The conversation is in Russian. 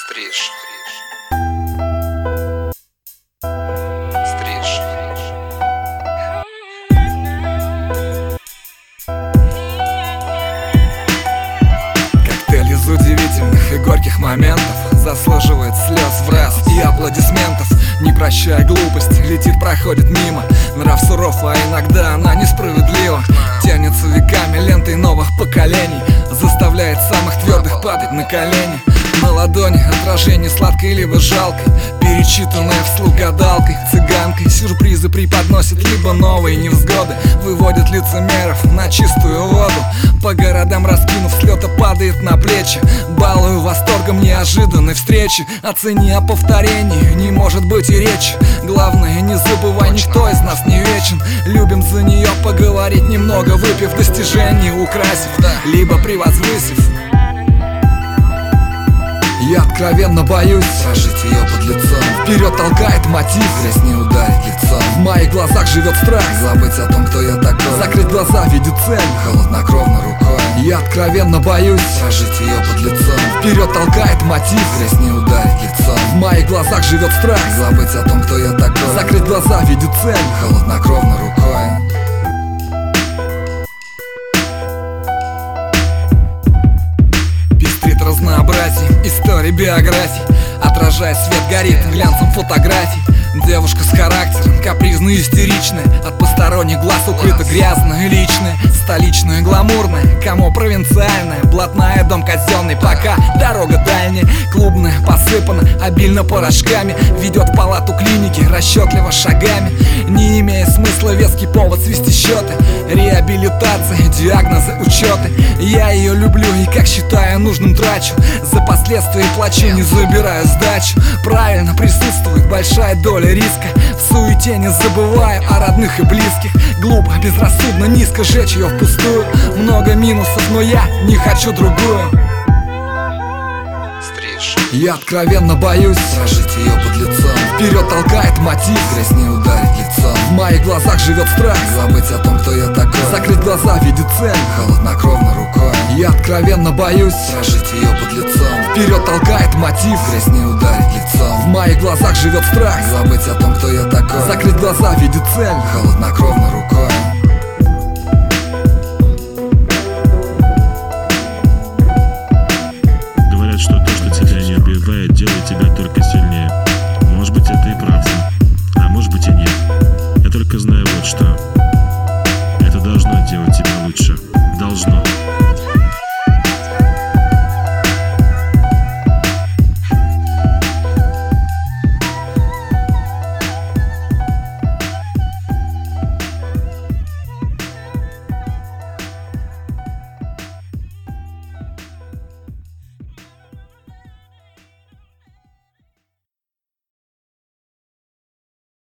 Стриж. Стриж. Коктейль из удивительных и горьких моментов заслуживает слез в раз и аплодисментов. Не прощая глупость, летит, проходит мимо. Нрав суров, а иногда она несправедлива. Тянется веками лентой новых поколений, заставляет самых твердых падать на колени. На ладони отражение сладкой либо жалкой, перечитанное вслух гадалкой, цыганкой. Сюрпризы преподносит либо новые невзгоды, выводит лицемеров на чистую воду. По городам раскинув, с лёта падает на плечи, балую восторгом неожиданной встречи. О цене, о повторении не может быть и речи. Главное, не забывай, никто из нас не вечен. Любим за нее поговорить немного, выпив достижений, украсив, либо превозвысив. Я откровенно боюсь сложить ее под лицом. Вперед толкает мотив, грязь не ударит лицом. В моих глазах живет страх, забыть о том, кто я такой. Закрыть глаза, видит цель, холоднокровно рукой. Я откровенно боюсь сложить ее под лицом. Вперед толкает мотив, грязь не ударит лицом. В моих глазах живет страх, забыть о том, кто я такой. Закрыть глаза, видит цель, холоднокровно рукой. Разнообразие историй, биографий, отражая свет, горит глянцем фотографий. Девушка с характером, капризная и истеричная, от посторонних глаз укрыта грязная, личная, столичная, гламурная, кому провинциальная, блатная, дом казенный, пока дорога дальняя, клубная, посыпана обильно порошками, ведет в палату клиники расчетливо шагами, не имея смысла веский повод свести счеты, реабилитация, диагнозы, учеты. Я ее люблю и, как считаю нужным, трачу, за последствия плачу, не забираю сдачу. Правильно, присутствует большая доля риска, в суете не забываю о родных и близких. Глупо, безрассудно, низко жечь ее впустую. Много минусов, но я не хочу другую. Стриж. Я откровенно боюсь сложить ее под лицом. Вперед толкает мотив, грязь не ударит лицом. В моих глазах живет страх, забыть о том, кто я такой. Закрыть глаза, видит цель, холоднокровно рукой. Я откровенно боюсь сложить ее под лицом. Вперед толкает мотив, грязь не ударит лицом. В моих глазах живет страх, забыть о том, кто я такой. Закрыть глаза, видит цель, холоднокровно рукой.